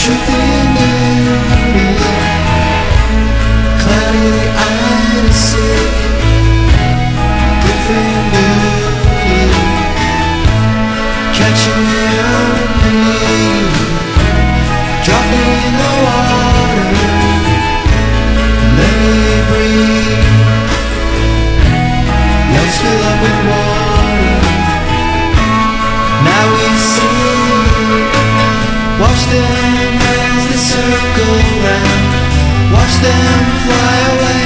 Truth in beauty, cloudy the eye to see. Proof in beauty, catching me underneath. Drop me in the water, let me breathe. Let's fill up with water. Now we see. Watch them as they circle round. Watch them fly away.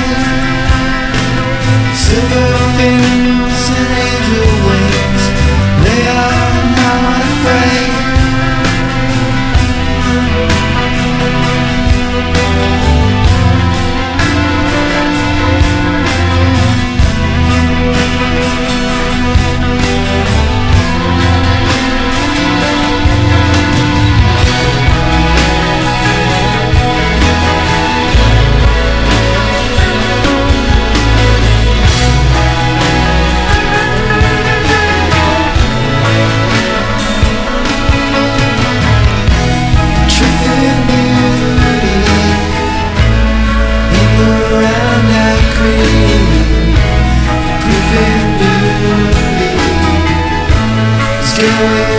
Silver fins and angel wings, they are not afraid. Proof in beauty, still